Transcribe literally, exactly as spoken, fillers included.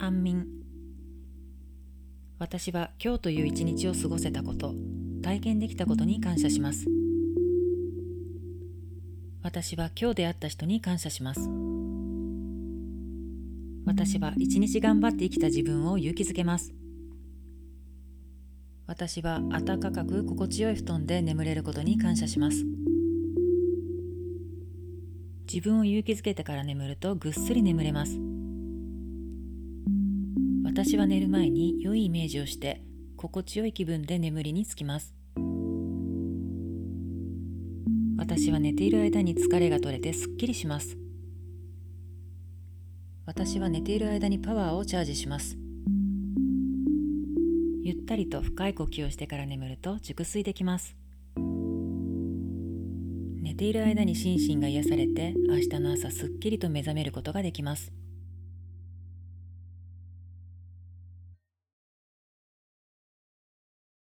反眠。私は今日という一日を過ごせたこと、体験できたことに感謝します。私は今日出会った人に感謝します。私は一日頑張って生きた自分を勇気づけます。私は暖かく心地よい布団で眠れることに感謝します。自分を勇気づけてから眠るとぐっすり眠れます。私は寝る前に良いイメージをして心地よい気分で眠りにつきます。私は寝ている間に疲れが取れてすっきりします。私は寝ている間にパワーをチャージします。ゆったりと深い呼吸をしてから眠ると熟睡できます。寝ている間に心身が癒されて、明日の朝すっきりと目覚めることができます。